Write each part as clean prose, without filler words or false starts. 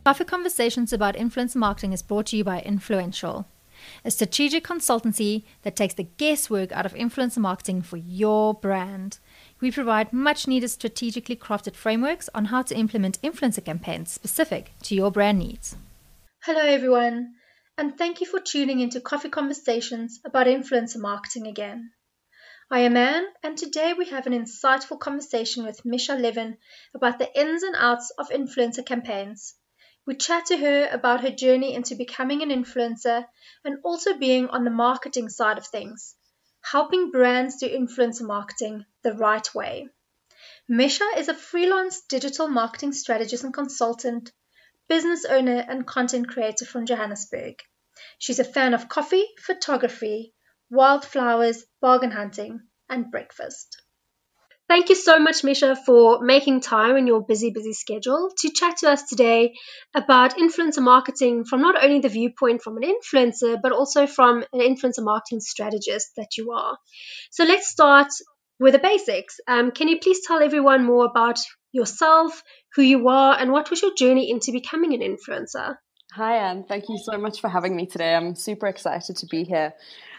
Coffee Conversations about Influencer Marketing is brought to you by Influential, a strategic consultancy that takes the guesswork out of influencer marketing for your brand. We provide much-needed strategically crafted frameworks on how to implement influencer campaigns specific to your brand needs. Hello everyone, and thank you for tuning into Coffee Conversations about influencer marketing again. I am Anne, and today we have an insightful conversation with Misha Levin about the ins and outs of influencer campaigns. We chat to her about her journey into becoming an influencer and also being on the marketing side of things, helping brands do influencer marketing the right way. Misha is a freelance digital marketing strategist and consultant, business owner and content creator from Johannesburg. She's a fan of coffee, photography, wildflowers, bargain hunting, and breakfast. Thank you so much, Misha, for making time in your busy schedule to chat to us today about influencer marketing from not only the viewpoint from an influencer, but also from an influencer marketing strategist that you are. So let's start with the basics. Can you please tell everyone more about yourself, who you are, and what was your journey into becoming an influencer? Hi, Anne. Thank you so much for having me today. I'm super excited to be here.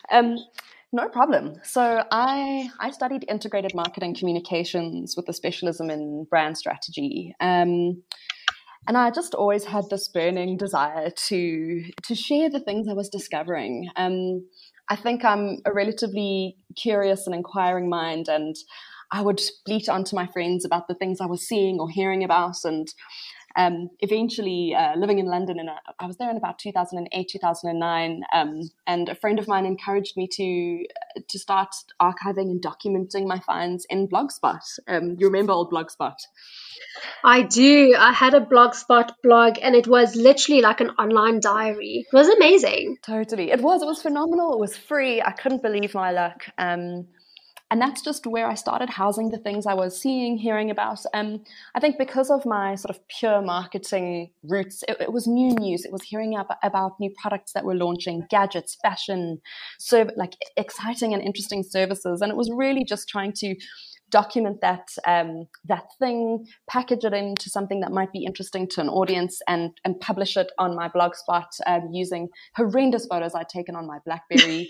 No problem. So I studied integrated marketing communications with a specialism in brand strategy. And I just always had this burning desire to share the things I was discovering. I think I'm a relatively curious and inquiring mind, and I would bleat onto my friends about the things I was seeing or hearing about. And eventually living in London, and I was there in about 2008, 2009, and a friend of mine encouraged me to start archiving and documenting my finds in Blogspot. You remember old Blogspot? I do. I had a Blogspot blog, and it was literally like an online diary. It was amazing. Totally. It was phenomenal. It was free. I couldn't believe my luck. And that's just where I started housing the things I was seeing, hearing about. I think because of my sort of pure marketing roots, it was new news. It was hearing about new products that were launching, gadgets, fashion, like exciting and interesting services. And it was really just trying to document that thing, package it into something that might be interesting to an audience, and publish it on my Blogspot using horrendous photos I'd taken on my BlackBerry.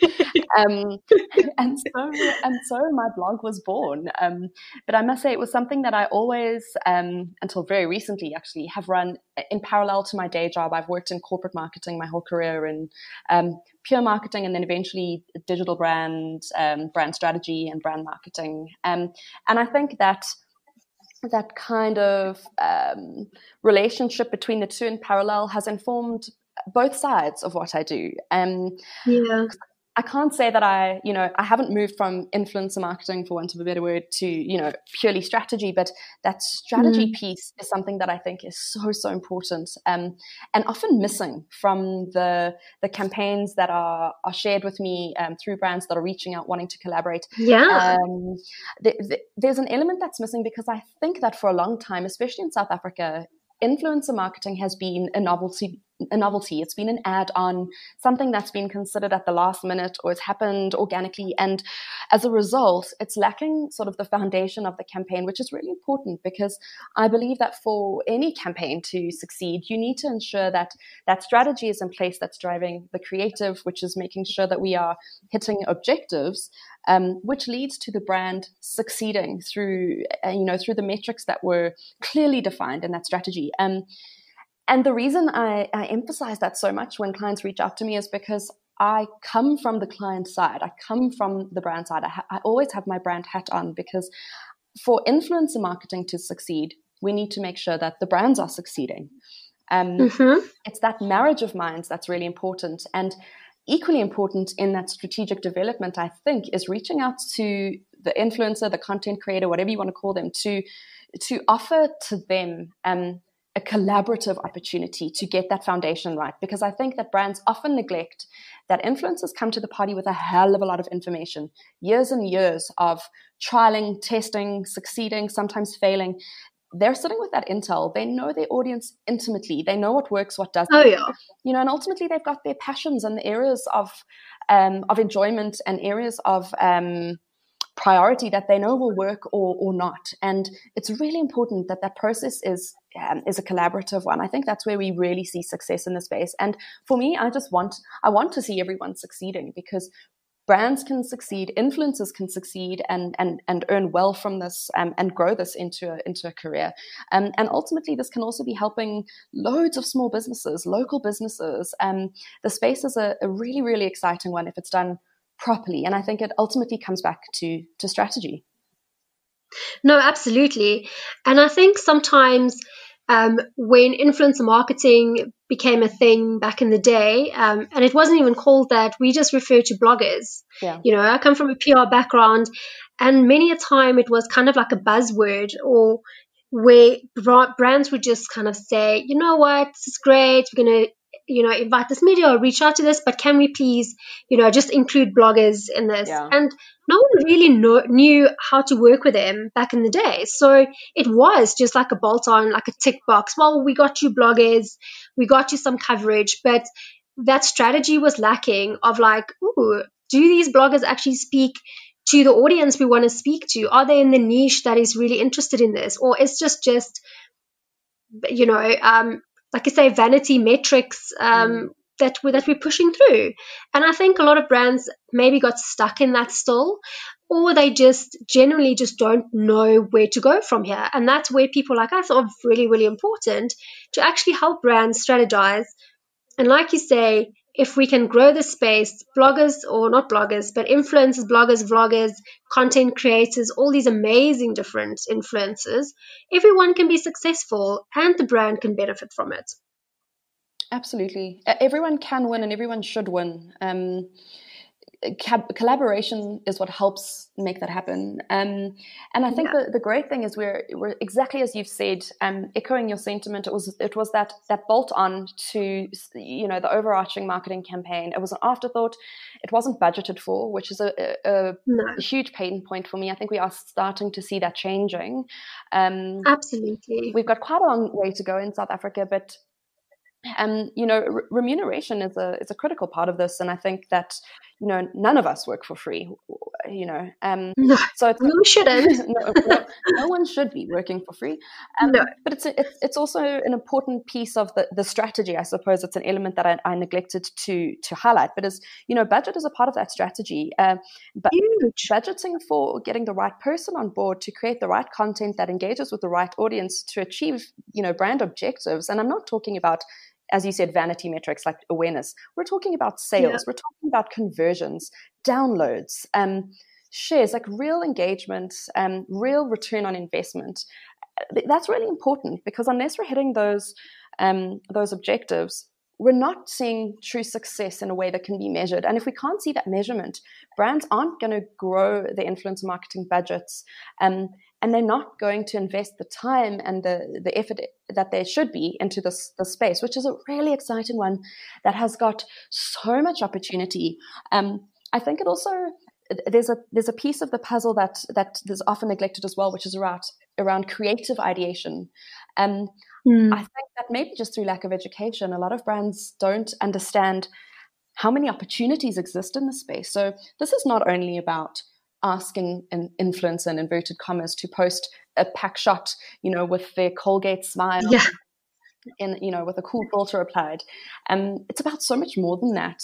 And so my blog was born. But I must say it was something that I always, until very recently actually, have run in parallel to my day job. I've worked in corporate marketing my whole career, in pure marketing, and then eventually digital brand strategy and brand marketing. And I think that kind of relationship between the two in parallel has informed both sides of what I do. Yeah. I can't say that I haven't moved from influencer marketing, for want of a better word, to, purely strategy, but that strategy piece is something that I think is so, so important, and often missing from the campaigns that are shared with me through brands that are reaching out, wanting to collaborate. Yeah. There's an element that's missing, because I think that for a long time, especially in South Africa, influencer marketing has been a novelty. It's been an add-on, something that's been considered at the last minute, or it's happened organically. And as a result, it's lacking sort of the foundation of the campaign, which is really important, because I believe that for any campaign to succeed, you need to ensure that that strategy is in place, that's driving the creative, which is making sure that we are hitting objectives, which leads to the brand succeeding through the metrics that were clearly defined in that strategy. And the reason I emphasize that so much when clients reach out to me is because I come from the client side. I come from the brand side. I always have my brand hat on, because for influencer marketing to succeed, we need to make sure that the brands are succeeding. It's that marriage of minds that's really important. And equally important in that strategic development, I think, is reaching out to the influencer, the content creator, whatever you want to call them, to offer to them a collaborative opportunity to get that foundation right. Because I think that brands often neglect that influencers come to the party with a hell of a lot of information, years and years of trialing, testing, succeeding, sometimes failing. They're sitting with that intel. They know their audience intimately. They know what works, what doesn't. Oh, yeah. And ultimately they've got their passions and the areas of enjoyment and areas of priority that they know will work or not. And it's really important that that process is a collaborative one. I think that's where we really see success in the space. And for me, I want to see everyone succeeding, because brands can succeed, influencers can succeed, and earn well from this, and grow this into a career. And ultimately, this can also be helping loads of small businesses, local businesses. The space is a really, really exciting one if it's done properly. And I think it ultimately comes back to strategy. No, absolutely. And I think sometimes when influencer marketing became a thing back in the day, and it wasn't even called that, we just referred to bloggers. Yeah. You know, I come from a PR background, and many a time it was kind of like a buzzword, or where brands would just kind of say, you know what, this is great, we're going to, you know, invite this media or reach out to this, but can we please, you know, just include bloggers in this? Yeah. And no one really knew how to work with them back in the day. So it was just like a bolt on, like a tick box. Well, we got you bloggers, we got you some coverage, but that strategy was lacking of like, ooh, do these bloggers actually speak to the audience we want to speak to? Are they in the niche that is really interested in this? Or it's just, you know, like I say, vanity metrics that we're pushing through. And I think a lot of brands maybe got stuck in that still, or they just generally just don't know where to go from here. And that's where people like us are really, really important to actually help brands strategize. And like you say, if we can grow the space, bloggers, or not bloggers, but influencers, bloggers, vloggers, content creators, all these amazing different influencers, everyone can be successful and the brand can benefit from it. Absolutely. Everyone can win and everyone should win. Collaboration is what helps make that happen. And I think the great thing is we're exactly as you've said, echoing your sentiment. It was that bolt on to, you know, the overarching marketing campaign. It was an afterthought. It wasn't budgeted for, which is a huge pain point for me. I think we are starting to see that changing. Absolutely. We've got quite a long way to go in South Africa, but you know, remuneration is a critical part of this, and I think that, you know, none of us work for free. You know, no, so it's, we shouldn't. no one should be working for free. No. But it's also an important piece of the strategy. I suppose it's an element that I neglected to highlight. But as you know, budget is a part of that strategy. But budgeting for getting the right person on board to create the right content that engages with the right audience to achieve, you know, brand objectives. And I'm not talking about, as you said, vanity metrics like awareness. We're talking about sales. Yeah. We're talking about conversions, downloads, shares, like real engagement, real return on investment. That's really important, because unless we're hitting those objectives, we're not seeing true success in a way that can be measured. And if we can't see that measurement, brands aren't going to grow their influencer marketing budgets, and they're not going to invest the time and the effort that they should be into this space, which is a really exciting one that has got so much opportunity. I think it also, there's a piece of the puzzle that is often neglected as well, which is around creative ideation. I think that maybe just through lack of education, a lot of brands don't understand how many opportunities exist in the space. So this is not only about asking an influencer in inverted commas to post a pack shot, you know, with their Colgate smile, in, you know, with a cool filter applied. It's about so much more than that.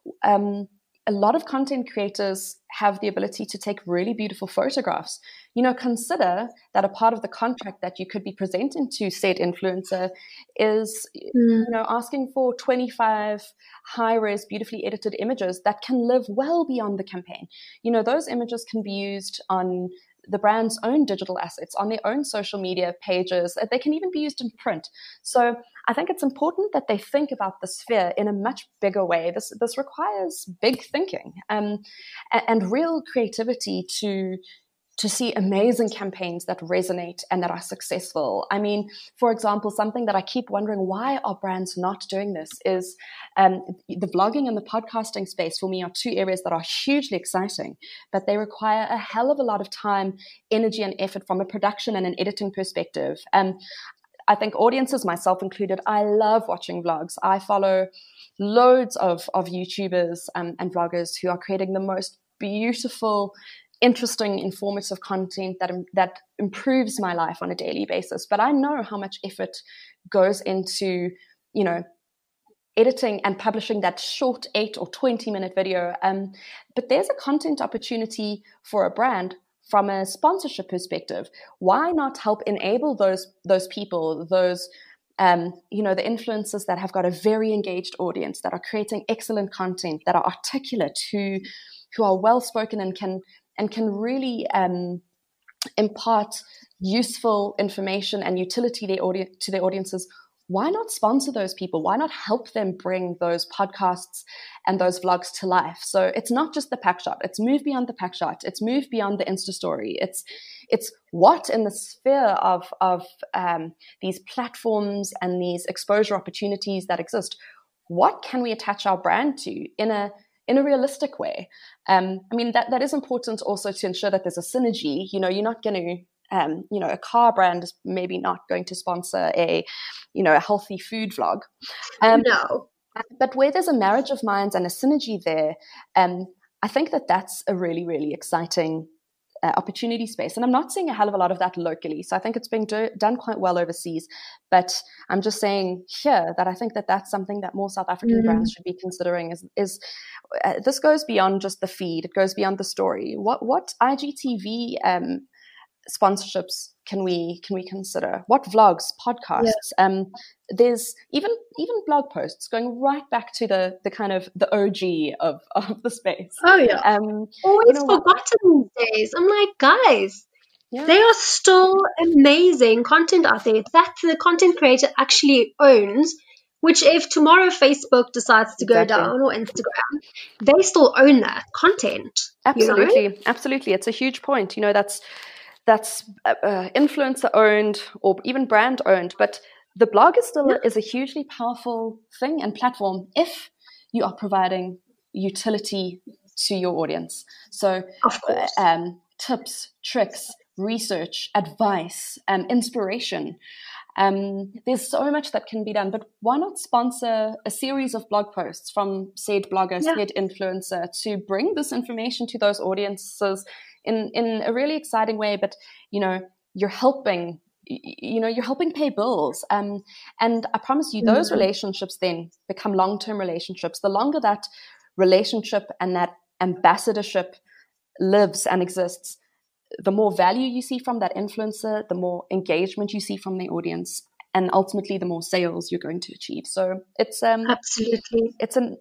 A lot of content creators have the ability to take really beautiful photographs. You know, consider that a part of the contract that you could be presenting to said influencer is, you know, asking for 25 high-res, beautifully edited images that can live well beyond the campaign. You know, those images can be used on the brand's own digital assets, on their own social media pages. They can even be used in print. So I think it's important that they think about the sphere in a much bigger way. This requires big thinking and real creativity to see amazing campaigns that resonate and that are successful. I mean, for example, something that I keep wondering, why are brands not doing this, is the vlogging and the podcasting space for me are two areas that are hugely exciting, but they require a hell of a lot of time, energy, and effort from a production and an editing perspective. I think audiences, myself included, I love watching vlogs. I follow loads of YouTubers and vloggers who are creating the most beautiful interesting, informative content that improves my life on a daily basis. But I know how much effort goes into, editing and publishing that short 8 or 20-minute video. But there's a content opportunity for a brand from a sponsorship perspective. Why not help enable those people, those the influencers that have got a very engaged audience, that are creating excellent content, that are articulate, who are well spoken and can really impart useful information and utility to their audiences. Why not sponsor those people? Why not help them bring those podcasts and those vlogs to life? So it's not just the pack shot. It's moved beyond the pack shot. It's moved beyond the Insta story. It's what in the sphere of these platforms and these exposure opportunities that exist, what can we attach our brand to in a realistic way? That is important also to ensure that there's a synergy. You're not going to a car brand is maybe not going to sponsor a healthy food vlog. No. But where there's a marriage of minds and a synergy there, I think that's a really, really exciting opportunity space. And I'm not seeing a hell of a lot of that locally. So I think it's being done quite well overseas. But I'm just saying here that I think that's something that more South African brands should be considering is this goes beyond just the feed. It goes beyond the story. What IGTV sponsorships can we consider? What vlogs, podcasts? Yeah. There's even blog posts going right back to the kind of the OG of the space. Oh yeah. Always forgotten these days. I'm like, guys, there are still amazing content out there that the content creator actually owns. Which if tomorrow Facebook decides to go down, or Instagram, they still own that content. Absolutely, absolutely. It's a huge point. That's influencer owned or even brand owned, but the blog is still is a hugely powerful thing and platform if you are providing utility to your audience. So of course. Tips, tricks, research, advice, inspiration. There's so much that can be done, but why not sponsor a series of blog posts from said blogger, said influencer to bring this information to those audiences in a really exciting way? But you're helping pay bills, and I promise you those relationships then become long-term relationships. The longer that relationship and that ambassadorship lives and exists, the more value you see from that influencer, the more engagement you see from the audience, and ultimately the more sales you're going to achieve. So it's absolutely, it's an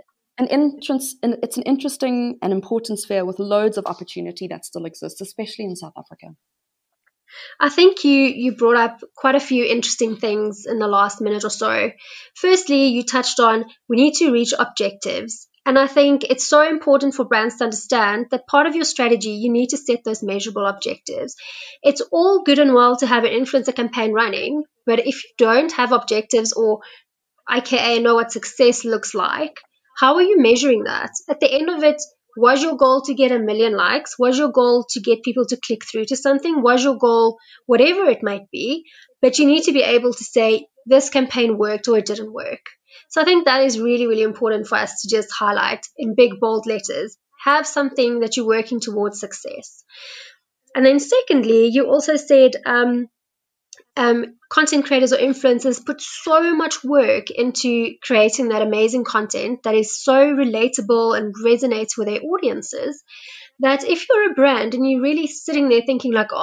interesting and important sphere with loads of opportunity that still exists, especially in South Africa. I think you brought up quite a few interesting things in the last minute or so. Firstly, you touched on we need to reach objectives. And I think it's so important for brands to understand that part of your strategy, you need to set those measurable objectives. It's all good and well to have an influencer campaign running, but if you don't have objectives or aka know what success looks like, how are you measuring that? At the end of it, was your goal to get 1 million likes? Was your goal to get people to click through to something? Was your goal whatever it might be? But you need to be able to say this campaign worked or it didn't work. So I think that is really, really important for us to just highlight in big, bold letters. Have something that you're working towards success. And then secondly, you also said content creators or influencers put so much work into creating that amazing content that is so relatable and resonates with their audiences that if you're a brand and you're really sitting there thinking like,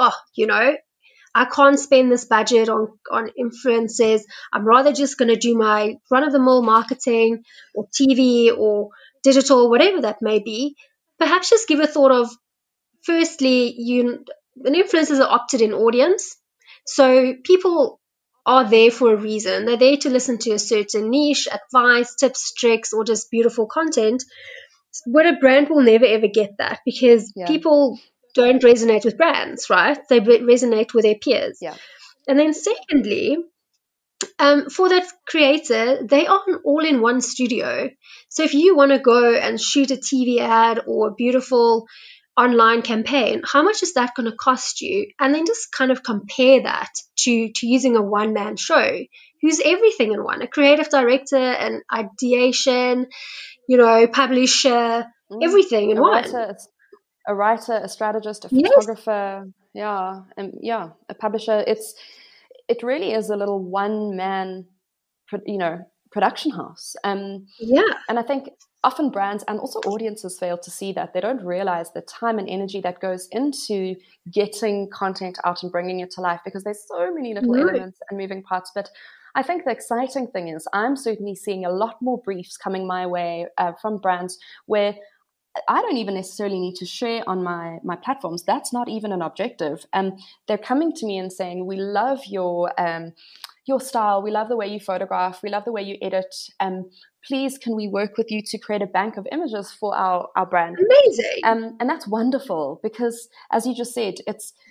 I can't spend this budget on influencers. I'm rather just going to do my run-of-the-mill marketing or TV or digital, whatever that may be. Perhaps just give a thought of, firstly, an influencers are opted-in audience. So people are there for a reason. They're there to listen to a certain niche, advice, tips, tricks, or just beautiful content. But a brand will never, ever get that because people don't resonate with brands, right? They resonate with their peers. Yeah. And then secondly, for that creator, they are an all-in-one studio. So if you want to go and shoot a TV ad or a beautiful online campaign, how much is that going to cost you? And then just kind of compare that to using a one-man show who's everything in one, a creative director, an ideation, publisher, everything in one. a writer, a strategist, a Yes. photographer, a publisher. It really is a little one-man, production house. Yeah. And I think often brands and also audiences fail to see that. They don't realize the time and energy that goes into getting content out and bringing it to life, because there's so many little elements and moving parts. But I think the exciting thing is I'm certainly seeing a lot more briefs coming my way from brands where I don't even necessarily need to share on my platforms. That's not even an objective. They're coming to me and saying, we love your style. We love the way you photograph. We love the way you edit. Please, can we work with you to create a bank of images for our brand? Amazing. And that's wonderful because, as you just said,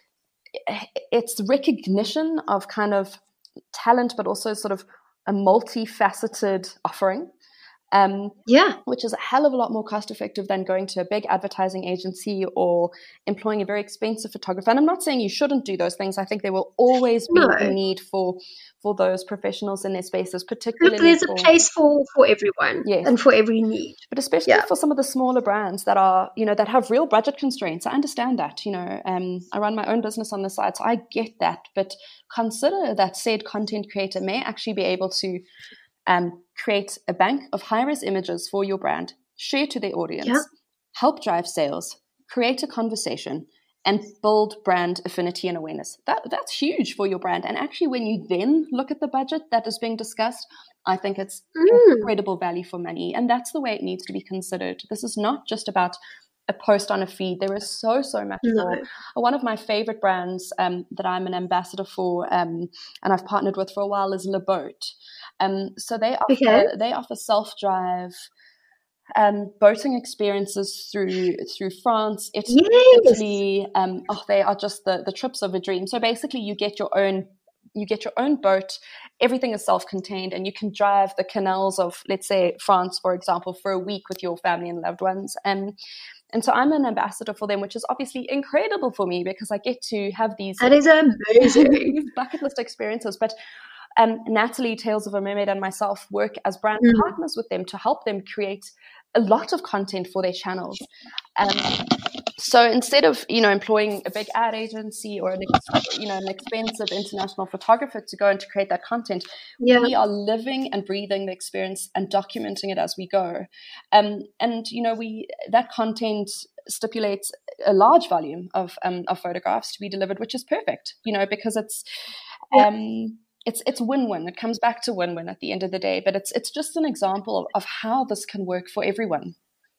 it's recognition of kind of talent, but also sort of a multifaceted offering. Which is a hell of a lot more cost effective than going to a big advertising agency or employing a very expensive photographer. And I'm not saying you shouldn't do those things. I think there will always be a need for those professionals in their spaces, particularly. Look, there's a place for everyone, and for every need. But especially for some of the smaller brands that are, that have real budget constraints. I understand that, I run my own business on the side, so I get that. But consider that said content creator may actually be able to create a bank of high-res images for your brand, share to their audience, help drive sales, create a conversation, and build brand affinity and awareness. That's huge for your brand. And actually, when you then look at the budget that is being discussed, I think it's incredible value for money. And that's the way it needs to be considered. This is not just about a post on a feed. There is so much more. One of my favorite brands that I'm an ambassador for and I've partnered with for a while is Le Boat. So they offer self-drive boating experiences through France, Italy. They are just the trips of a dream. So basically, you get your own boat. Everything is self-contained, and you can drive the canals of, let's say, France, for example, for a week with your family and loved ones. And so I'm an ambassador for them, which is obviously incredible for me because I get to have these. That is amazing. These bucket list experiences. But Natalie, Tales of a Mermaid, and myself work as brand partners with them to help them create a lot of content for their channels. So instead of, employing a big ad agency or an expensive international photographer to go and to create that content, we are living and breathing the experience and documenting it as we go. That content stipulates a large volume of photographs to be delivered, which is perfect, because it's win-win. It comes back to win-win at the end of the day, but it's just an example of how this can work for everyone.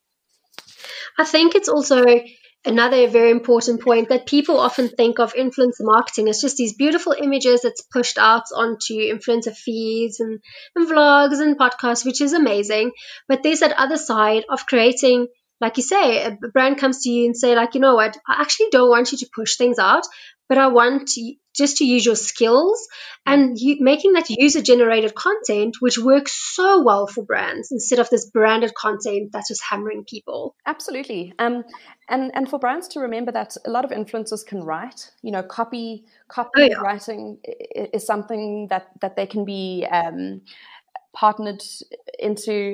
I think it's also another very important point that people often think of influencer marketing as just these beautiful images that's pushed out onto influencer feeds and vlogs and podcasts, which is amazing. But there's that other side of creating, like you say, a brand comes to you and say, like, you know what, I actually don't want you to push things out, but I want to just to use your skills and making that user-generated content, which works so well for brands instead of this branded content that's just hammering people. Absolutely. And for brands to remember that a lot of influencers can write, copy writing is something that they can be partnered into.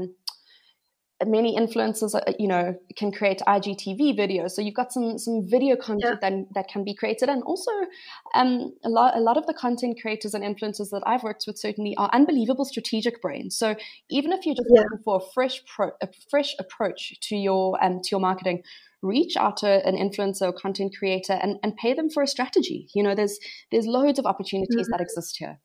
Many influencers, can create IGTV videos. So you've got some video content that can be created. And also a lot of the content creators and influencers that I've worked with certainly are unbelievable strategic brains. So even if you're just looking for a fresh approach to your marketing, reach out to an influencer or content creator and pay them for a strategy. There's loads of opportunities that exist here.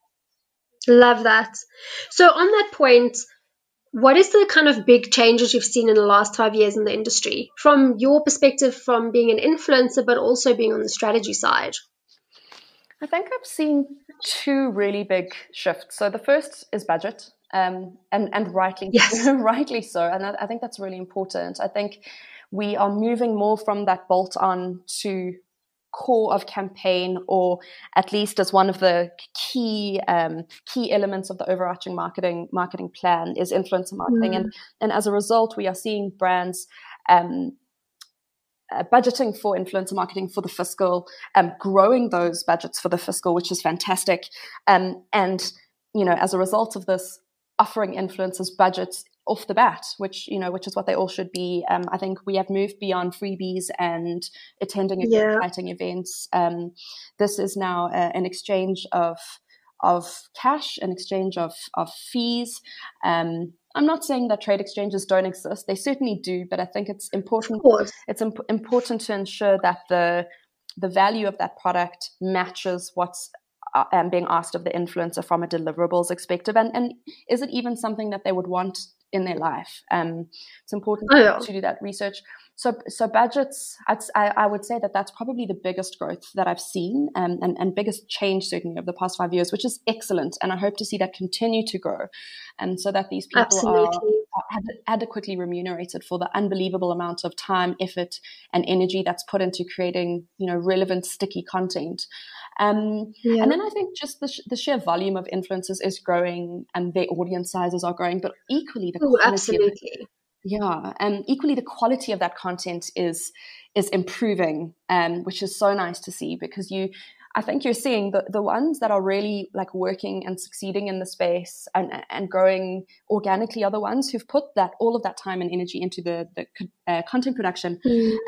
Love that. So on that point, what is the kind of big changes you've seen in the last 5 years in the industry from your perspective, from being an influencer, but also being on the strategy side? I think I've seen two really big shifts. So the first is budget, and rightly so. And I think that's really important. I think we are moving more from that bolt-on to core of campaign, or at least as one of the key elements of the overarching marketing plan is influencer marketing. And as a result, we are seeing brands budgeting for influencer marketing for the fiscal, growing those budgets for the fiscal, which is fantastic. And as a result of this, offering influencers budgets off the bat, which is what they all should be. I think we have moved beyond freebies and attending exciting events. This is now an exchange of cash, an exchange of fees. I'm not saying that trade exchanges don't exist; they certainly do. But I think it's important. It's important to ensure that the value of that product matches what's being asked of the influencer from a deliverables perspective, and is it even something that they would want in their life? It's important to do that research. So budgets, I would say that that's probably the biggest growth that I've seen, and biggest change certainly over the past 5 years, which is excellent. And I hope to see that continue to grow, and so that these people are adequately remunerated for the unbelievable amount of time, effort, and energy that's put into creating, relevant, sticky content. And then I think just the sheer volume of influencers is growing, and their audience sizes are growing, but equally the quality equally the quality of that content is improving, which is so nice to see, because I think you're seeing the ones that are really like working and succeeding in the space and growing organically are the ones who've put all of that time and energy into the content production.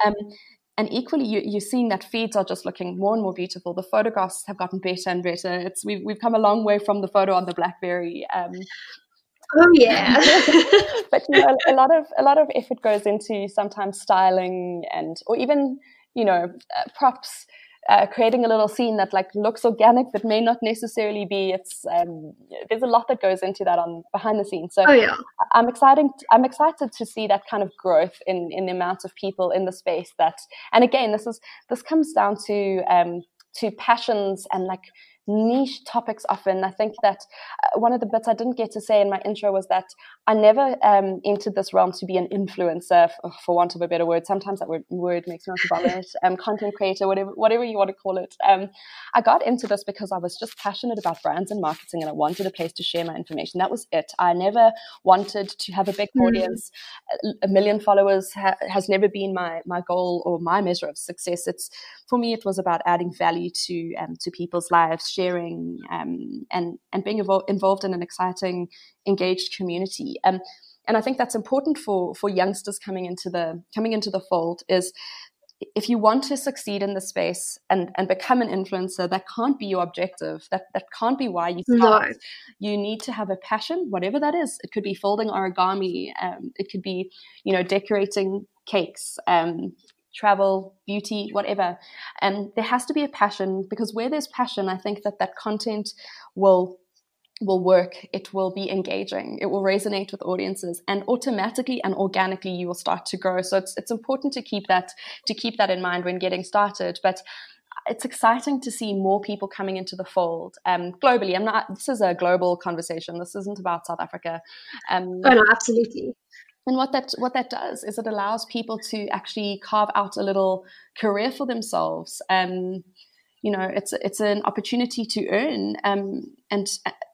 And equally, you're seeing that feeds are just looking more and more beautiful. The photographs have gotten better and better. We've come a long way from the photo on the BlackBerry. Oh yeah. But a lot of effort goes into sometimes styling or even props, creating a little scene that like looks organic but may not necessarily be. It's there's a lot that goes into that on behind the scenes. So I'm excited to see that kind of growth in the amount of people in the space and again this comes down to passions and like niche topics often. I think that one of the bits I didn't get to say in my intro was that I never entered this realm to be an influencer, for want of a better word. Sometimes that word makes me want to vomit. Content creator, whatever you want to call it. I got into this because I was just passionate about brands and marketing, and I wanted a place to share my information. That was it. I never wanted to have a big audience. 1 million followers has never been my goal or my measure of success. For me, it was about adding value to people's lives, sharing and being involved in an exciting, engaged community. And I think that's important for youngsters coming into the fold. Is if you want to succeed in the space and become an influencer, that can't be your objective. That can't be why you start. No. You need to have a passion, whatever that is. It could be folding origami. It could be, decorating cakes. Travel, beauty, whatever. And there has to be a passion, because where there's passion, I think that content will work. It will be engaging. It will resonate with audiences, and automatically and organically you will start to grow. So it's important to keep that in mind when getting started. But it's exciting to see more people coming into the fold globally. This is a global conversation. This isn't about South Africa. No, absolutely. And what that does is it allows people to actually carve out a little career for themselves. It's an opportunity to earn and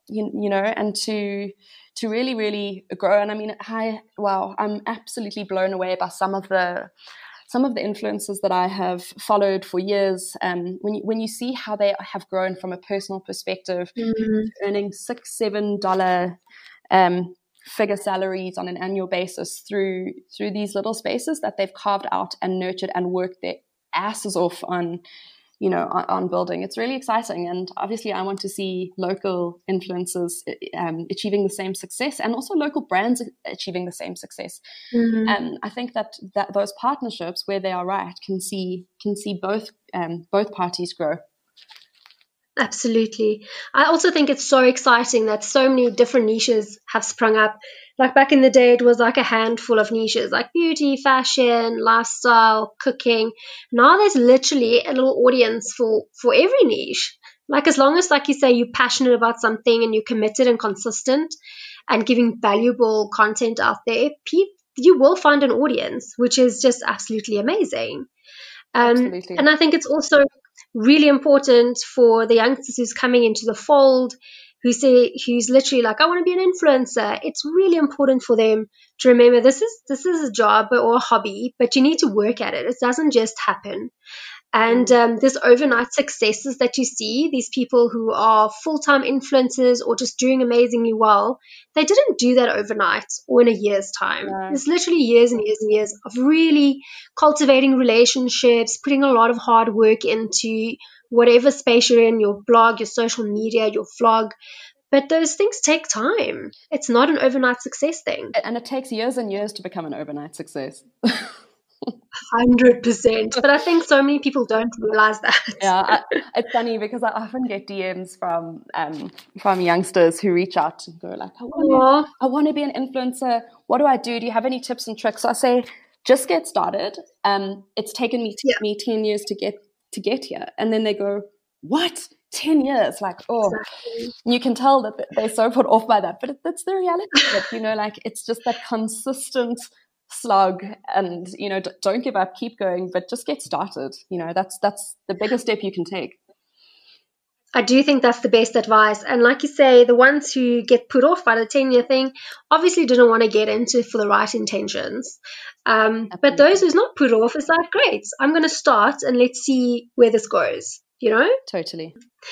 to really, really grow. And I mean, I'm absolutely blown away by some of the influencers that I have followed for years. When you see how they have grown from a personal perspective, earning $6-7 figure salaries on an annual basis through these little spaces that they've carved out and nurtured and worked their asses off on building. It's really exciting. And obviously I want to see local influencers achieving the same success, and also local brands achieving the same success. And I think that those partnerships, where they are right, can see both parties grow. Absolutely. I also think it's so exciting that so many different niches have sprung up. Like back in the day, it was like a handful of niches, like beauty, fashion, lifestyle, cooking. Now there's literally a little audience for every niche. Like as long as, like you say, you're passionate about something and you're committed and consistent and giving valuable content out there, you will find an audience, which is just absolutely amazing. Absolutely. And I think it's also really important for the youngsters who's coming into the fold, who's literally like, I want to be an influencer. It's really important for them to remember this is a job or a hobby, but you need to work at it. It doesn't just happen. And there's overnight successes that you see, these people who are full-time influencers or just doing amazingly well. They didn't do that overnight or in a year's time. No. It's literally years and years and years of really cultivating relationships, putting a lot of hard work into whatever space you're in, your blog, your social media, your vlog. But those things take time. It's not an overnight success thing. And it takes years and years to become an overnight success. 100%. But I think so many people don't realize that. Yeah, it's funny because I often get DMs from youngsters who reach out and go like, I want to be an influencer. What do? Do you have any tips and tricks? So I say, just get started. It's taken me 10 years to get here. And then they go, what? 10 years? Like, oh, exactly. You can tell that they're so put off by that. But that's the reality of it, you know, like it's just that consistent slog, and you know, don't give up, keep going, but just get started. You know, that's the biggest step you can take. I do think that's the best advice. And like you say, the ones who get put off by the 10-year thing obviously didn't want to get into it for the right intentions. But those who's not put off, is like, great, I'm going to start and let's see where this goes. You know? Totally.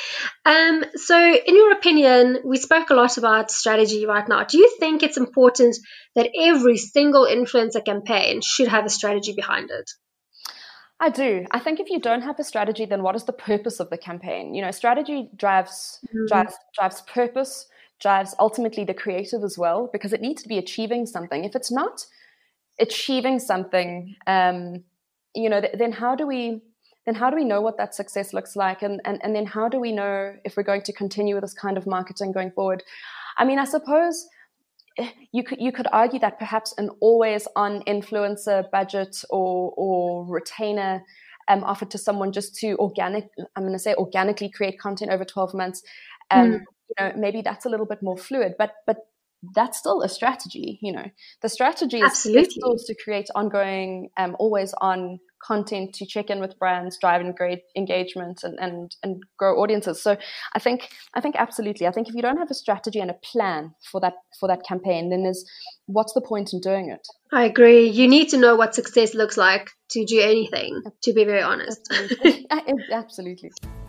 So in your opinion, we spoke a lot about strategy right now. Do you think it's important that every single influencer campaign should have a strategy behind it? I do. I think if you don't have a strategy, then what is the purpose of the campaign? You know, strategy drives purpose, drives ultimately the creative as well, because it needs to be achieving something. If it's not achieving something, you know, then how do we know what that success looks like? And then how do we know if we're going to continue with this kind of marketing going forward? I mean, I suppose you could argue that perhaps an always on influencer budget or retainer offered to someone just to organically create content over 12 months, you know, maybe that's a little bit more fluid, but that's still a strategy. You know, the strategy is still to create ongoing, always on content to check in with brands, drive great engagement and grow audiences. So I think absolutely. I think if you don't have a strategy and a plan for that campaign, then what's the point in doing it? I agree. You need to know what success looks like to do anything, to be very honest. Absolutely.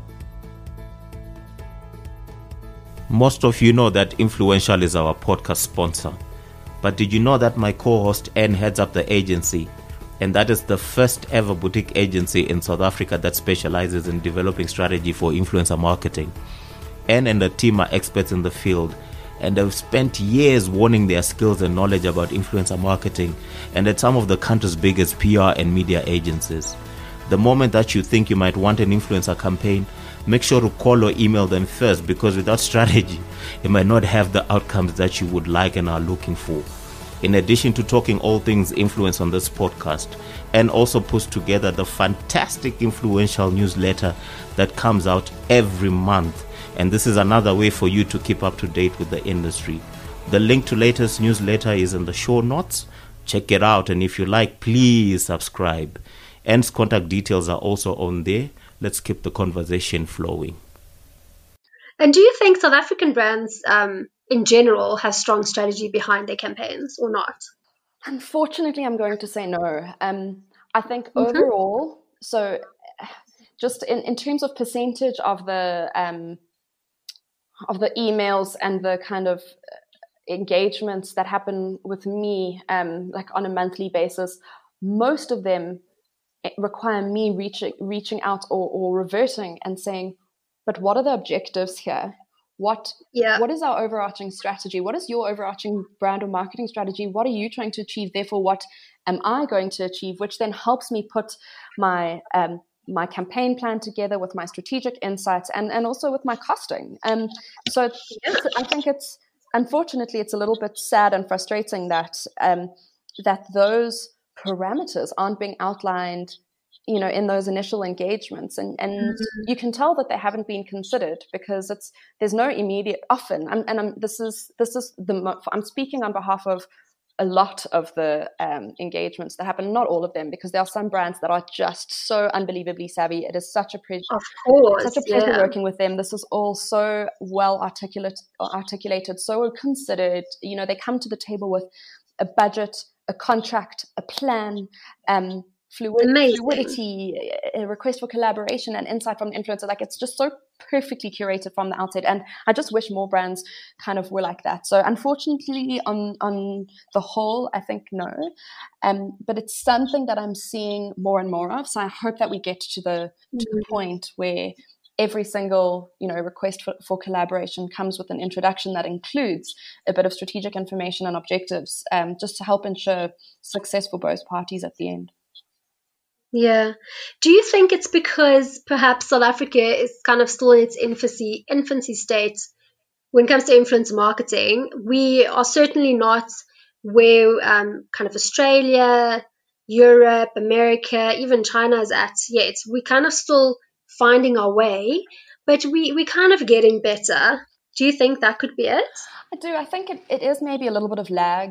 Most of you know that Influential is our podcast sponsor. But did you know that my co-host Anne heads up the agency? And that is the first ever boutique agency in South Africa that specializes in developing strategy for influencer marketing. Anne and the team are experts in the field, and have spent years honing their skills and knowledge about influencer marketing and at some of the country's biggest PR and media agencies. The moment that you think you might want an influencer campaign, make sure to call or email them first, because without strategy, it might not have the outcomes that you would like and are looking for. In addition to talking all things influence on this podcast, and also puts together the fantastic Influential newsletter that comes out every month. And this is another way for you to keep up to date with the industry. The link to latest newsletter is in the show notes. Check it out, and if you like, please subscribe. Anne's contact details are also on there. Let's keep the conversation flowing. And do you think South African brands in general have strong strategy behind their campaigns or not? Unfortunately, I'm going to say no. I think overall, so just in terms of percentage of the emails and the kind of engagements that happen with me, like on a monthly basis, most of them require me reaching out or reverting and saying, but what are the objectives here? What is our overarching strategy? What is your overarching brand or marketing strategy? What are you trying to achieve? Therefore, what am I going to achieve? Which then helps me put my my campaign plan together with my strategic insights and also with my costing. So I think unfortunately it's a little bit sad and frustrating that that those parameters aren't being outlined, you know, in those initial engagements, and you can tell that they haven't been considered because there's no immediate often. I'm speaking on behalf of a lot of the engagements that happen, not all of them, because there are some brands that are just so unbelievably savvy. It is such a pleasure, working with them. This is all so well articulated, so considered. You know, they come to the table with a budget, a contract, a plan, fluidity, a request for collaboration and insight from the influencer. Like, it's just so perfectly curated from the outset. And I just wish more brands kind of were like that. So unfortunately, on the whole, I think no. But it's something that I'm seeing more and more of. So I hope that we get to the point where every single, request for collaboration comes with an introduction that includes a bit of strategic information and objectives, just to help ensure success for both parties at the end. Yeah. Do you think it's because perhaps South Africa is kind of still in its infancy state when it comes to influencer marketing? We are certainly not where kind of Australia, Europe, America, even China is at yet. We're kind of still finding our way, but we're kind of getting better. Do you think that could be it? I do. I think it is maybe a little bit of lag,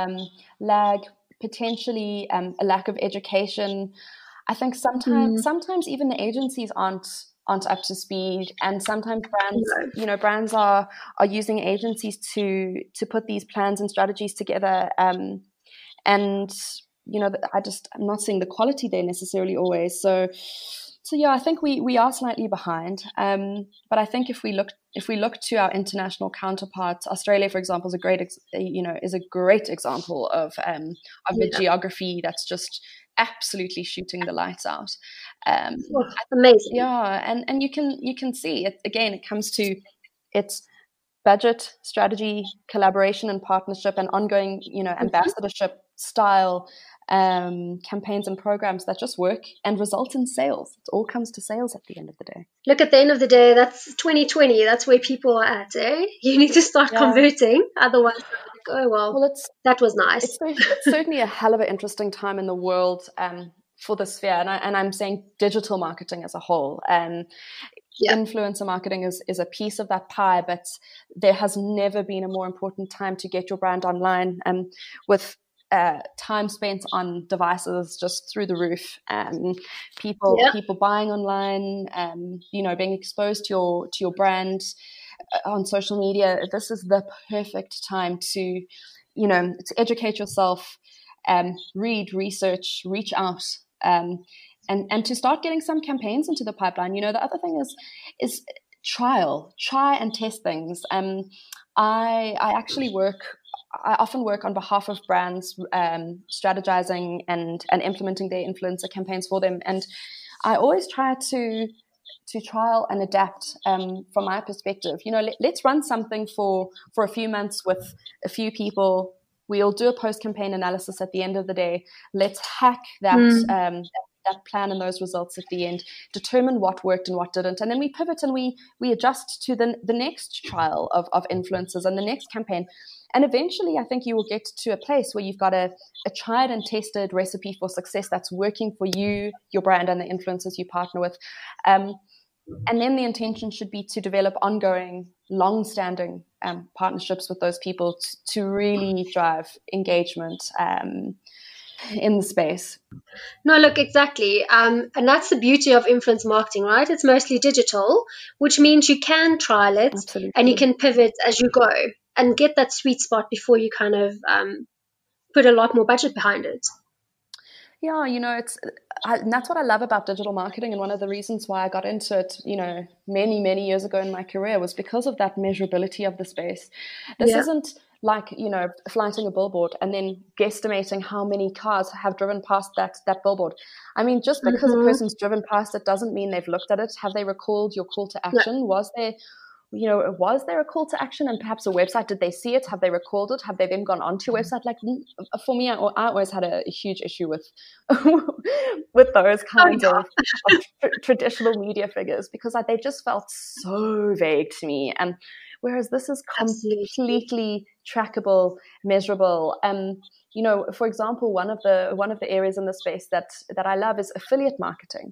potentially a lack of education. I think sometimes even the agencies aren't up to speed, and sometimes brands are using agencies to put these plans and strategies together, and I'm not seeing the quality there necessarily always. So yeah, I think we are slightly behind. But I think if we look to our international counterparts, Australia, for example, is a great example of a geography that's just absolutely shooting the lights out. Amazing. Yeah, and you can see it again. It comes to its budget, strategy, collaboration, and partnership, and ongoing, ambassadorship style campaigns and programs that just work and result in sales. It all comes to sales at the end of the day. Look, at the end of the day, that's 2020. That's where people are at, eh? You need to start converting. Otherwise, that was nice. It's certainly a hell of an interesting time in the world for the sphere. And I'm saying digital marketing as a whole. Influencer marketing is a piece of that pie, but there has never been a more important time to get your brand online, with time spent on devices just through the roof, people buying online, being exposed to your brand on social media. This is the perfect time to educate yourself, read, research, reach out, and to start getting some campaigns into the pipeline. The other thing is try and test things. I often work on behalf of brands, strategizing and implementing their influencer campaigns for them. And I always try to trial and adapt from my perspective. Let's run something for a few months with a few people. We'll do a post-campaign analysis at the end of the day. Let's hack that plan and those results at the end, determine what worked and what didn't, and then we pivot and we adjust to the next trial of influencers and the next campaign. And eventually I think you will get to a place where you've got a tried and tested recipe for success that's working for you, your brand, and the influencers you partner with. And then the intention should be to develop ongoing, long-standing partnerships with those people to really drive engagement in the space. No, look, exactly. And that's the beauty of influence marketing, right? It's mostly digital, which means you can trial it. Absolutely. And you can pivot as you go and get that sweet spot before you kind of put a lot more budget behind it. Yeah, and that's what I love about digital marketing. And one of the reasons why I got into it, many, many years ago in my career was because of that measurability of the space. This isn't like, flighting a billboard and then guesstimating how many cars have driven past that billboard. I mean, just because a person's driven past it doesn't mean they've looked at it. Have they recalled your call to action? Was there a call to action and perhaps a website? Did they see it? Have they recalled it? Have they then gone onto your website? Like, for me, I always had a huge issue with those kinds of traditional media figures, because they just felt so vague to me. And whereas this is completely trackable, measurable. For example, one of the areas in the space that I love is affiliate marketing.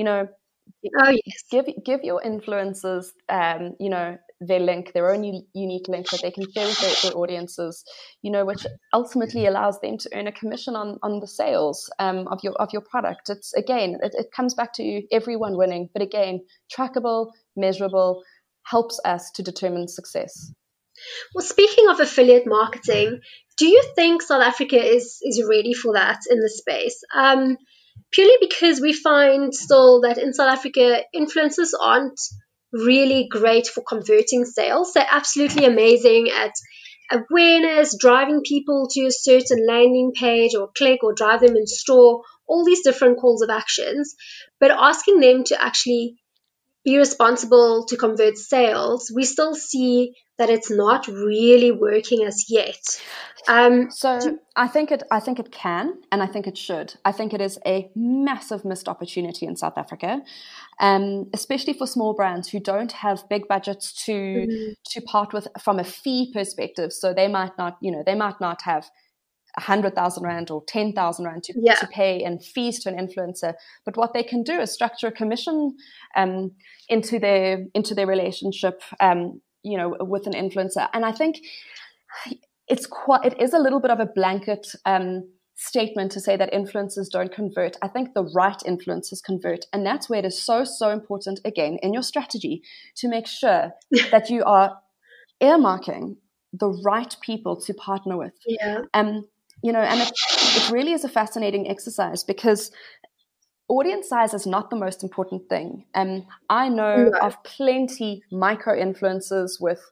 Give your influencers, their link, their own unique link that they can share with their audiences, which ultimately allows them to earn a commission on the sales of your product. It's again, it comes back to everyone winning, but again, trackable, measurable, helps us to determine success. Well, speaking of affiliate marketing, do you think South Africa is ready for that in the space? purely because we find still that in South Africa, influencers aren't really great for converting sales. They're absolutely amazing at awareness, driving people to a certain landing page or click or drive them in store, all these different calls of actions. But asking them to actually be responsible to convert sales, we still see that it's not really working as yet. So I think it can, and I think it should. I think it is a massive missed opportunity in South Africa, especially for small brands who don't have big budgets to part with from a fee perspective. So they might not have 100,000 Rand or 10,000 Rand to pay in fees to an influencer. But what they can do is structure a commission into their relationship, with an influencer. And I think it is a little bit of a blanket statement to say that influencers don't convert. I think the right influencers convert. And that's where it is so, so important, again, in your strategy to make sure that you are earmarking the right people to partner with. Yeah. And it really is a fascinating exercise because audience size is not the most important thing. I know of plenty micro influencers with,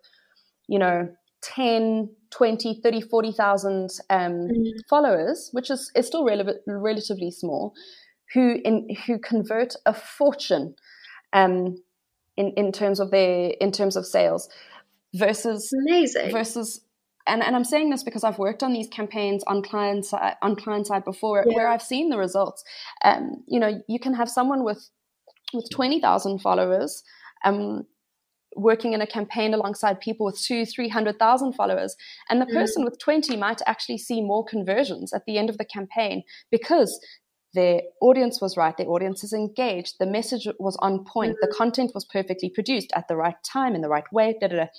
10, 20, 30, 40,000 followers, which is still relatively small, who convert a fortune in terms of sales versus amazing. And I'm saying this because I've worked on these campaigns on client side before, where I've seen the results. You can have someone with 20,000 followers working in a campaign alongside people with 200,000-300,000 followers, and the person with 20 might actually see more conversions at the end of the campaign because their audience was right, their audience is engaged, the message was on point, the content was perfectly produced at the right time in the right way.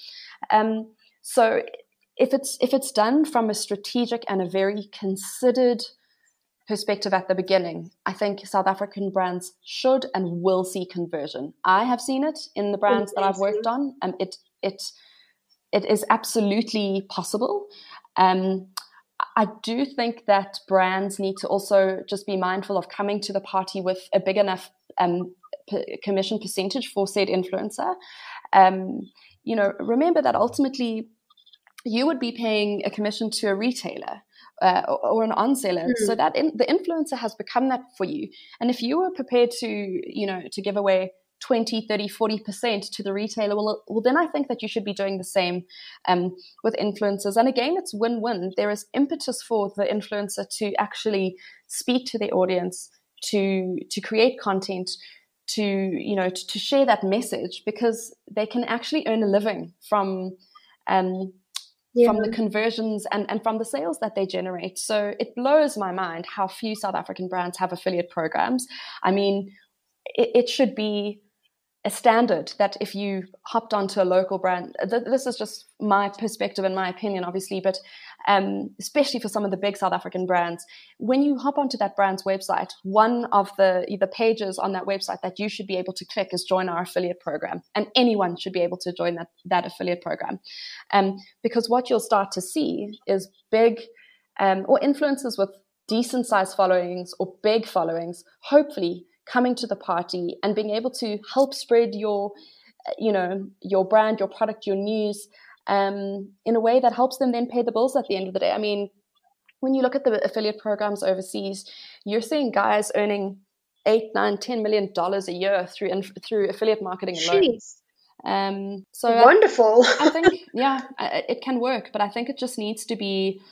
So if it's done from a strategic and a very considered perspective at the beginning, I think South African brands should and will see conversion. I have seen it in the brands that I've worked on, and it is absolutely possible. I do think that brands need to also just be mindful of coming to the party with a big enough commission percentage for said influencer. Remember that ultimately you would be paying a commission to a retailer or an on-seller, so that the influencer has become that for you. And if you were prepared to give away 20, 30, 40% to the retailer, well, then I think that you should be doing the same with influencers. And again, it's win-win. There is impetus for the influencer to actually speak to their audience, to create content, to share that message, because they can actually earn a living from the conversions and from the sales that they generate. So it blows my mind how few South African brands have affiliate programs. I mean, it should be a standard that if you hopped onto a local brand, this is just my perspective and my opinion, obviously, but especially for some of the big South African brands, when you hop onto that brand's website, one of the pages on that website that you should be able to click is join our affiliate program. And anyone should be able to join that affiliate program. Because what you'll start to see is big or influencers with decent sized followings or big followings, hopefully coming to the party and being able to help spread your brand, your product, your news in a way that helps them then pay the bills at the end of the day. I mean, when you look at the affiliate programs overseas, you're seeing guys earning $8, $9, $10 million a year through affiliate marketing alone. So wonderful. I think, it can work, but I think it just needs to be,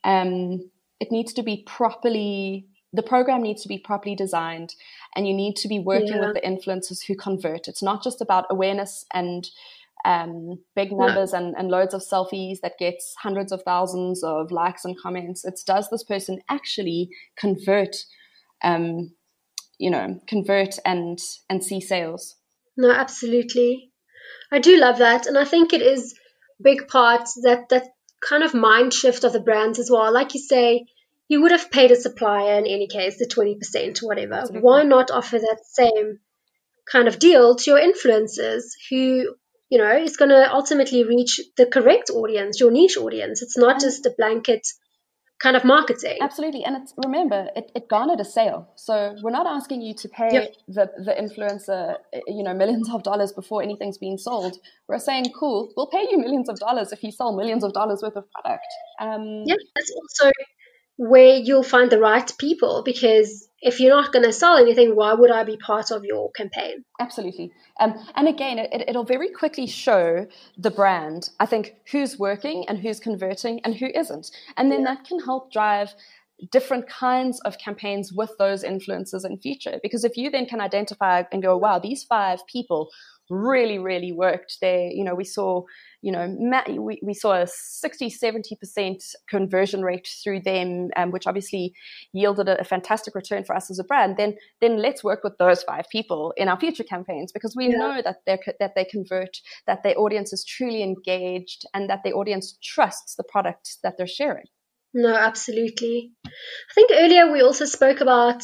the program needs to be properly designed, and you need to be working with the influencers who convert. It's not just about awareness and big numbers and loads of selfies that gets hundreds of thousands of likes and comments. It's, does this person actually convert and see sales? No, absolutely. I do love that. And I think it is big part that kind of mind shift of the brands as well. Like you say, you would have paid a supplier in any case, the 20% or whatever. Absolutely. Why not offer that same kind of deal to your influencers who, is going to ultimately reach the correct audience, your niche audience? It's not just a blanket kind of marketing. Absolutely. And remember, it garnered a sale. So we're not asking you to pay the influencer, millions of dollars before anything's been sold. We're saying, cool, we'll pay you millions of dollars if you sell millions of dollars worth of product. That's also where you'll find the right people, because if you're not going to sell anything, why would I be part of your campaign? Absolutely. And again, it'll very quickly show the brand, I think, who's working and who's converting and who isn't. And then that can help drive different kinds of campaigns with those influencers in future. Because if you then can identify and go, wow, these 5 people really, really worked. We saw a 60-70% conversion rate through them, which obviously yielded a fantastic return for us as a brand. Then let's work with those 5 people in our future campaigns, because we know that they convert, that their audience is truly engaged, and that the audience trusts the product that they're sharing. No, absolutely. I think earlier we also spoke about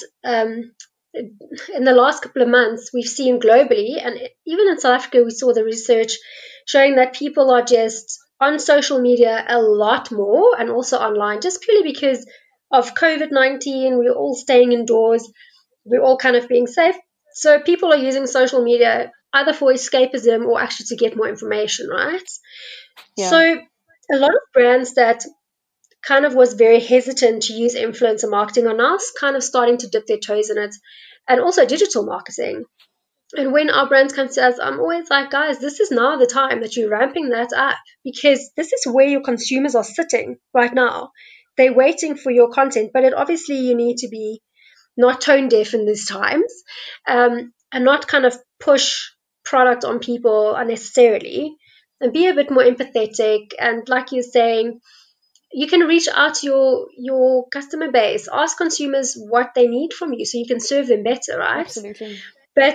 in the last couple of months, we've seen globally, and even in South Africa, we saw the research showing that people are just on social media a lot more, and also online, just purely because of COVID-19. We're all staying indoors. We're all kind of being safe. So people are using social media either for escapism or actually to get more information, right? Yeah. So a lot of brands that kind of was very hesitant to use influencer marketing are now kind of starting to dip their toes in it, and also digital marketing. And when our brands come to us, I'm always like, guys, this is now the time that you're ramping that up, because this is where your consumers are sitting right now. They're waiting for your content, but obviously you need to be not tone deaf in these times, and not kind of push product on people unnecessarily, and be a bit more empathetic. And like you're saying, you can reach out to your customer base, ask consumers what they need from you so you can serve them better, right? Absolutely. But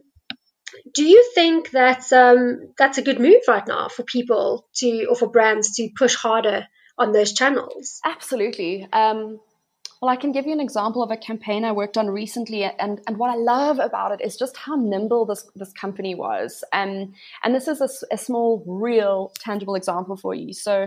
do you think that that's a good move right now for people or for brands to push harder on those channels? Absolutely. Well, I can give you an example of a campaign I worked on recently, and what I love about it is just how nimble this company was. And this is a small, real, tangible example for you. So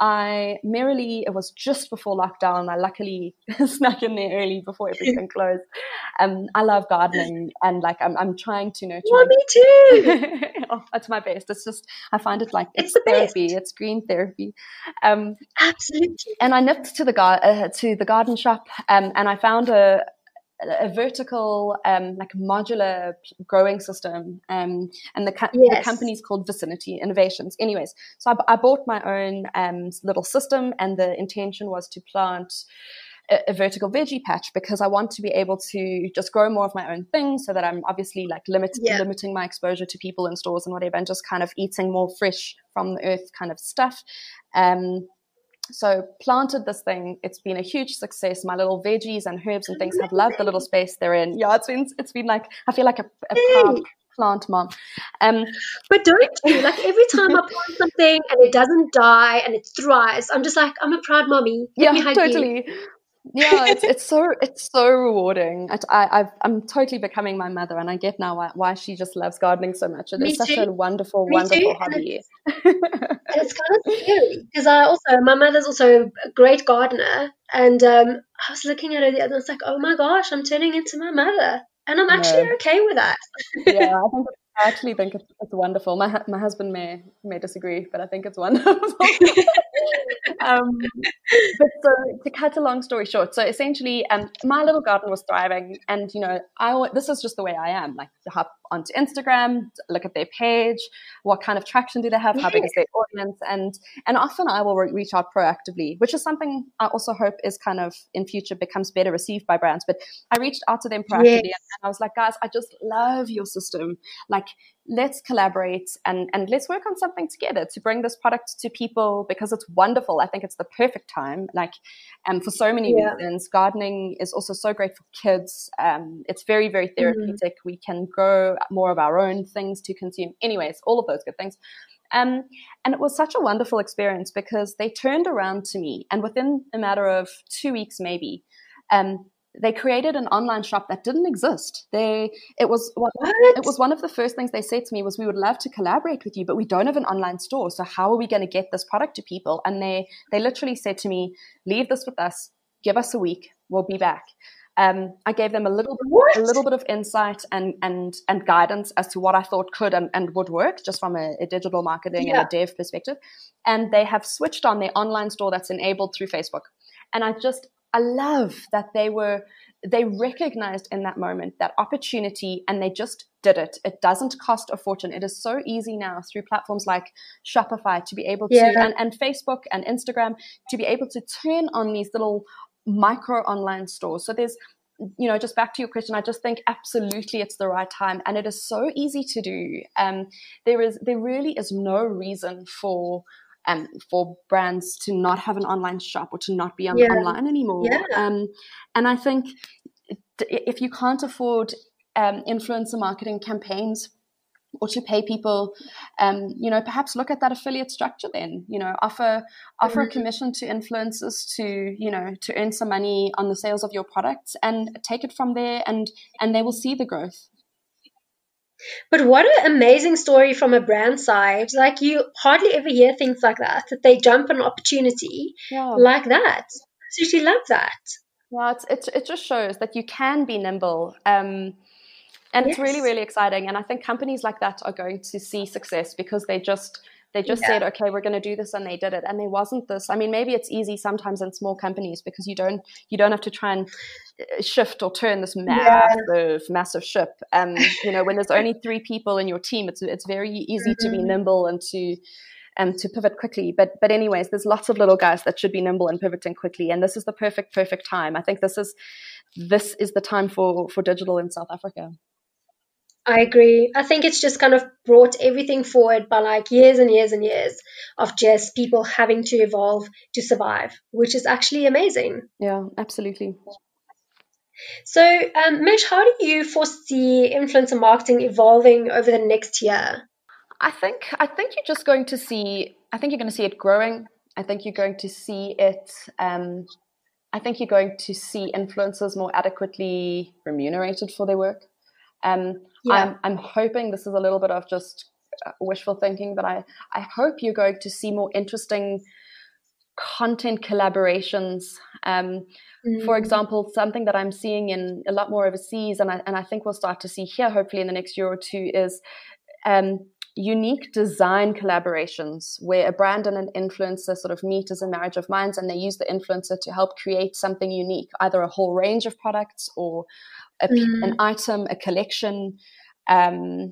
it was just before lockdown. I luckily snuck in there early before everything closed. I love gardening, and I'm trying to nurture. Well, me too. Oh, it's my best. It's just, I find it like it's therapy. It's green therapy. Absolutely. And I nipped to the garden shop, and I found a vertical, modular growing system, and the company's called Vicinity Innovations. Anyways, so I bought my own little system, and the intention was to plant a vertical veggie patch, because I want to be able to just grow more of my own things, so that I'm obviously limiting my exposure to people in stores and whatever, and just kind of eating more fresh from the earth kind of stuff. So planted this thing. It's been a huge success. My little veggies and herbs and things have loved the little space they're in. Yeah, it's been like, I feel like a proud plant mom. But don't you, like, every time I plant something and it doesn't die and it thrives, I'm just like, I'm a proud mommy. Yeah, totally. Yeah, it's so rewarding. I'm totally becoming my mother, and I get now why she just loves gardening so much. It is such a wonderful hobby. It's kind of scary, because my mother's also a great gardener, and I was looking at her and I was like, oh my gosh, I'm turning into my mother, and I'm actually okay with that. Yeah, I actually think it's wonderful. My husband may disagree, but I think it's wonderful. But so, to cut a long story short, so essentially, my little garden was thriving, and this is just the way I am. Like, to hop onto Instagram, look at their page, what kind of traction do they have, how big is their audience, and often I will reach out proactively, which is something I also hope is kind of in future becomes better received by brands. But I reached out to them proactively, and I was like, guys, I just love your system. Like, let's collaborate and let's work on something together to bring this product to people, because it's wonderful. I think it's the perfect time, for so many reasons. Gardening is also so great for kids. It's very, very therapeutic. We can grow more of our own things to consume. Anyways, all of those good things. And it was such a wonderful experience, because they turned around to me, and within a matter of 2 weeks maybe, they created an online shop that didn't exist. It was one of the first things they said to me was, we would love to collaborate with you, but we don't have an online store. So how are we going to get this product to people? And they literally said to me, leave this with us, give us a week, we'll be back. I gave them a little bit of insight and guidance as to what I thought could and would work, just from a digital marketing and a dev perspective. And they have switched on their online store that's enabled through Facebook. And I love that they recognized in that moment that opportunity, and they just did it. It doesn't cost a fortune. It is so easy now through platforms like Shopify to be able to, and Facebook and Instagram, to be able to turn on these little micro online stores. So there's, just back to your question, I just think absolutely it's the right time, and it is so easy to do. There really is no reason for brands to not have an online shop or to not be online anymore. And I think if you can't afford influencer marketing campaigns or to pay people, perhaps look at that affiliate structure then, offer a commission to influencers to earn some money on the sales of your products, and take it from there, and they will see the growth. But what an amazing story from a brand side. Like, you hardly ever hear things like that they jump on an opportunity like that. I actually love that. Well, it just shows that you can be nimble. And it's really, really exciting. And I think companies like that are going to see success because they just said, okay, we're going to do this, and they did it. And there wasn't this. I mean, maybe it's easy sometimes in small companies because you don't have to try and shift or turn this massive ship. When there's only 3 people in your team, it's very easy to be nimble and to pivot quickly. But anyways, there's lots of little guys that should be nimble and pivoting quickly. And this is the perfect time. I think this is the time for digital in South Africa. I agree. I think it's just kind of brought everything forward by like years and years and years of just people having to evolve to survive, which is actually amazing. Yeah, absolutely. So, Mish, how do you foresee influencer marketing evolving over the next year? I think you're just going to see. I think you're going to see it growing. I think you're going to see it. I think you're going to see influencers more adequately remunerated for their work. I'm hoping this is a little bit of just wishful thinking, but I hope you're going to see more interesting content collaborations. For example, something that I'm seeing in a lot more overseas, and I think we'll start to see here hopefully in the next year or two, is unique design collaborations where a brand and an influencer sort of meet as a marriage of minds, and they use the influencer to help create something unique, either a whole range of products or an item, a collection. One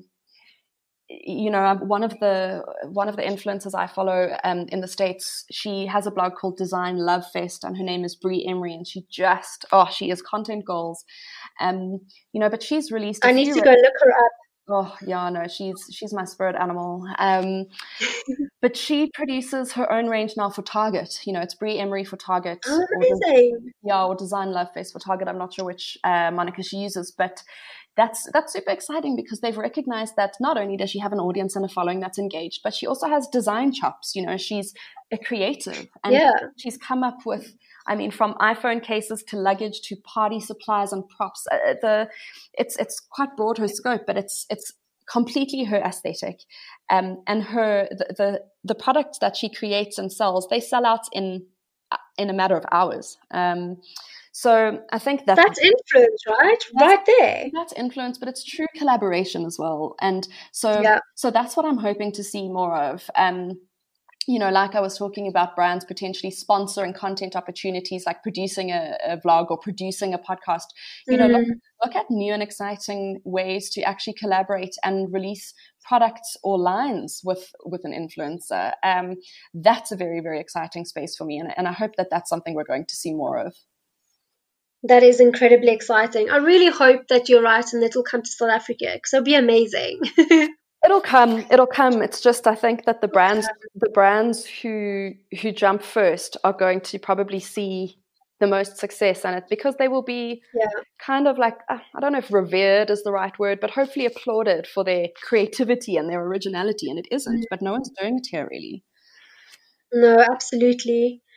of the influencers I follow in the States, she has a blog called Design Love Fest, and her name is Brie Emery, and she is content goals. But she's released. I need to go look her up. Oh yeah, no, she's my spirit animal. But she produces her own range now for Target. It's Brie Emery for Target. Oh, amazing. Or Design Love Fest for Target. I'm not sure which moniker she uses, but that's super exciting because they've recognized that not only does she have an audience and a following that's engaged, but she also has design chops. She's a creative, and she's come up with, from iPhone cases to luggage to party supplies and props. It's quite broad, her scope, but it's completely her aesthetic, and the products that she creates and sells, they sell out in a matter of hours. So I think that's influence, right? Right there. That's influence, but it's true collaboration as well. And so that's what I'm hoping to see more of. Like I was talking about brands potentially sponsoring content opportunities, like producing a vlog or producing a podcast. Look at new and exciting ways to actually collaborate and release products or lines with an influencer. That's a very, very exciting space for me. And I hope that that's something we're going to see more of. That is incredibly exciting. I really hope that you're right and it'll come to South Africa, because it'll be amazing. It'll come. It's just, I think that the brands who jump first are going to probably see the most success in it, because they will be kind of like, I don't know if revered is the right word, but hopefully applauded for their creativity and their originality. And it isn't, but no one's doing it here really. No, absolutely.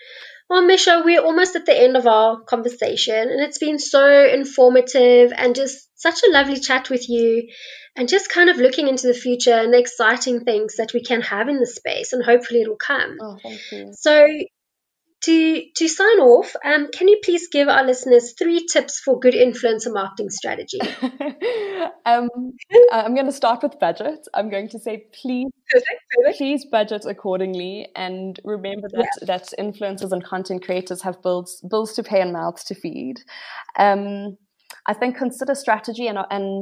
Well, Misha, we're almost at the end of our conversation, and it's been so informative and just such a lovely chat with you, and just kind of looking into the future and the exciting things that we can have in the space, and hopefully it'll come. Oh, thank you. So, to sign off, can you please give our listeners 3 tips for good influencer marketing strategy? I'm going to start with budget. I'm going to say, please budget accordingly, and remember that influencers and content creators have bills to pay and mouths to feed. I think consider strategy and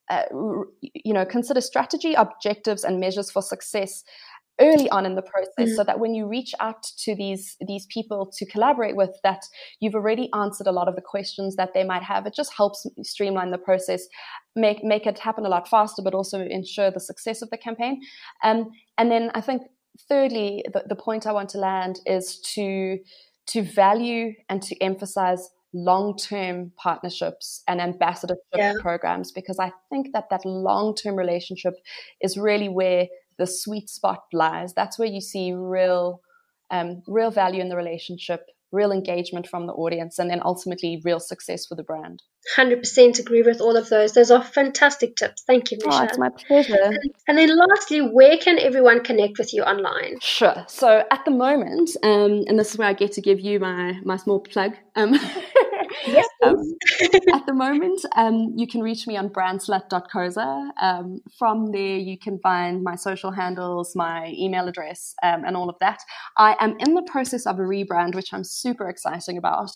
consider strategy, objectives, and measures for success early on in the process, so that when you reach out to these people to collaborate with, that you've already answered a lot of the questions that they might have. It just helps streamline the process, make it happen a lot faster, but also ensure the success of the campaign. And then I think thirdly, the point I want to land is to value and to emphasize long-term partnerships and ambassadorship programs, because I think that long-term relationship is really where the sweet spot lies. That's where you see real value in the relationship, real engagement from the audience, and then ultimately real success for the brand. 100% agree with all of those. Those are fantastic tips. Thank you, Misha. Oh, it's my pleasure. And then lastly, where can everyone connect with you online? Sure. So at the moment, and this is where I get to give you my small plug. Yes, at the moment, you can reach me on brandslut.coza. From there, you can find my social handles, my email address, and all of that. I am in the process of a rebrand, which I'm super excited about.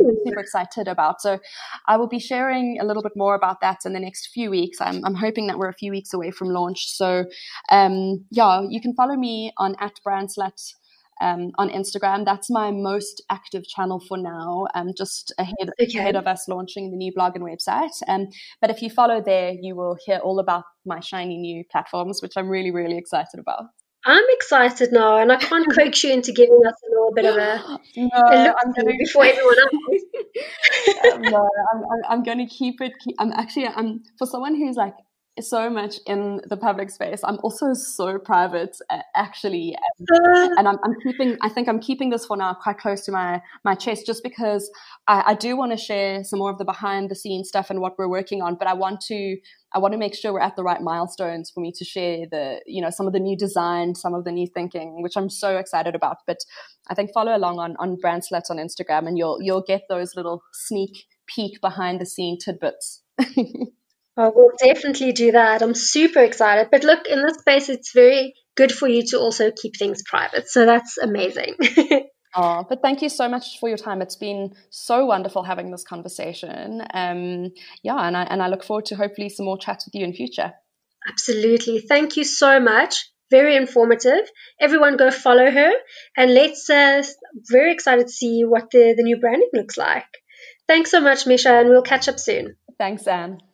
So I will be sharing a little bit more about that in the next few weeks. I'm hoping that we're a few weeks away from launch. So you can follow me on @brandslut. On Instagram. That's my most active channel for now, just ahead of us launching the new blog and website. But if you follow there, you will hear all about my shiny new platforms, which I'm really, really excited about. I'm excited now, and I can't coax you into giving us a little bit of a look before everyone else. No, I'm going to keep it. I'm for someone who's like so much in the public space, I'm also so private, actually, and I'm keeping this for now quite close to my chest, just because I do want to share some more of the behind the scenes stuff and what we're working on, but I want to make sure we're at the right milestones for me to share some of the new design, some of the new thinking, which I'm so excited about. But I think follow along on Brandslut on Instagram, and you'll get those little sneak peek behind the scene tidbits. Oh, we'll definitely do that. I'm super excited. But look, in this space, it's very good for you to also keep things private. So that's amazing. Oh, but thank you so much for your time. It's been so wonderful having this conversation. And I look forward to hopefully some more chats with you in future. Absolutely. Thank you so much. Very informative. Everyone go follow her, and let's very excited to see what the new branding looks like. Thanks so much, Misha, and we'll catch up soon. Thanks, Anne.